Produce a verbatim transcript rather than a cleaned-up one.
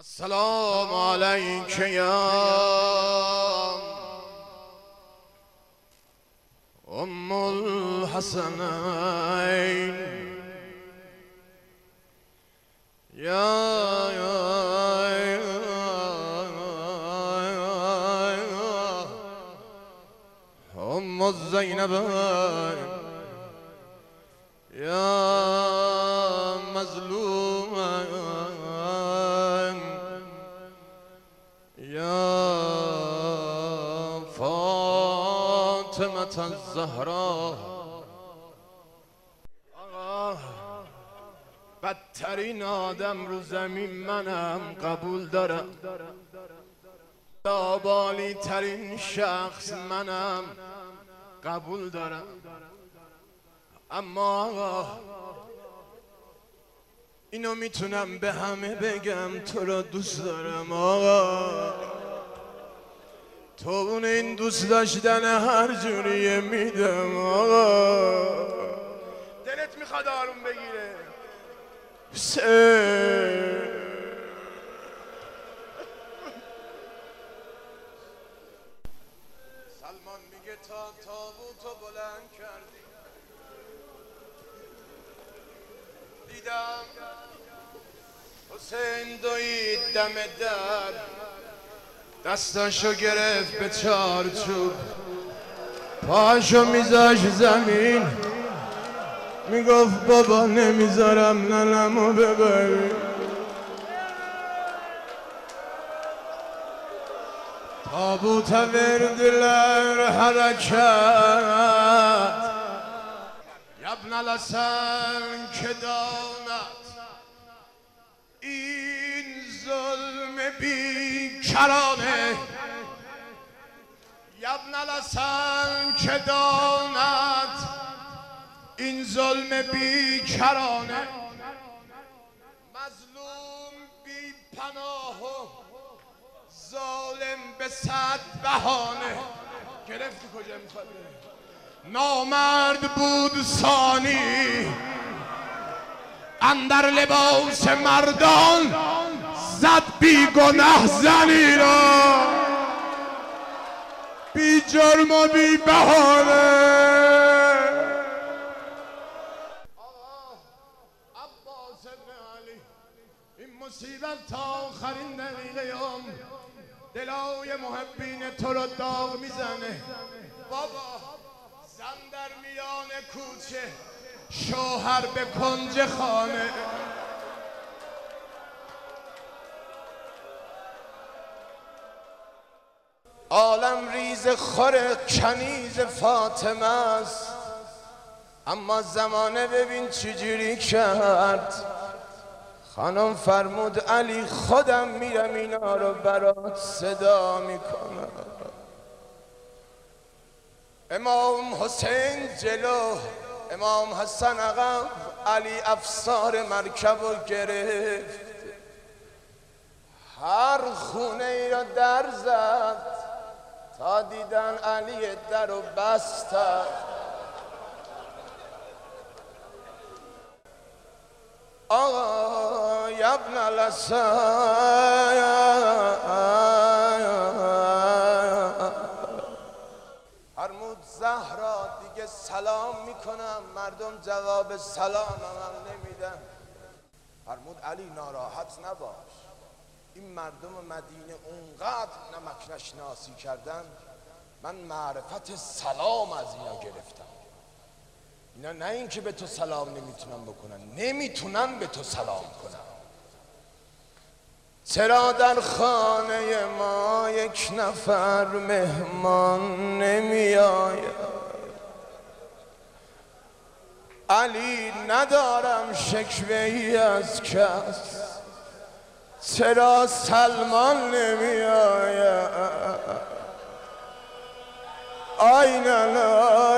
السلام عليك يا أم الحسنين يا أم الزينبين يا مظلومة يا فاطمة الزهراء. آه بدترین آدم رو زمین منم، قبول دارم. لابالی ترین شخص منم، قبول دارم. اما آقا اینو میتونم به همه بگم، تو را دوست دارم آقا. تو اون این دوست داشتن هر جوریه میدم آقا. دلت میخواد آروم بگیره. سلمان میگه تا تابوتو بلند کردی، دیدم حسین دوید دم در، دستاشو گرفت به چارچوب، پاشو میذاش زمین، میگفت بابا نمیذارم ننمو ببری. تابوت وردلر حرکت یبن الحسن که داند این ظلم بیکرانه، یبن الحسن که داند این ظلم بیکرانه، مظلوم بی پناه و ظالم به صد بهانه. گرفتی کجا میخواد؟ نامرد بود ثانی اندر لباس مردان، زد بی گناه زنی را بی جرم و بی بهانه. عباس بن علی این مصیبت تا آخرین دقیقه عمر دلای محبین تو رو داغ میزنه. بابا زن در میان کوچه، شوهر به کنج خانه. عالم ریز خور کنیز فاطمه است، اما زمانه ببین چجوری کرد. خانم فرمود علی خودم میرم اینا رو برات صدا میکنم. امام حسین جلو، امام حسن عقب، علی افسار مرکب رو گرفت، هر خونه ای را در زد تا دیدن علی در رو بستد. آقا یبن الحسن فرمود زهرا دیگه سلام میکنم، مردم جواب سلام هم نمیدن. فرمود علی ناراحت نباش، این مردم مدینه اونقدر نمک نشناسی کردن، من معرفت سلام از اینا گرفتم. اینا نه این که به تو سلام نمیتونن بکنن، نمیتونن به تو سلام کنن. چرا در خانه ما یک نفر مهمان نمی آید؟ علی ندارم شکوه‌ای از کس، چرا سلمان نمی آید؟ آی ننا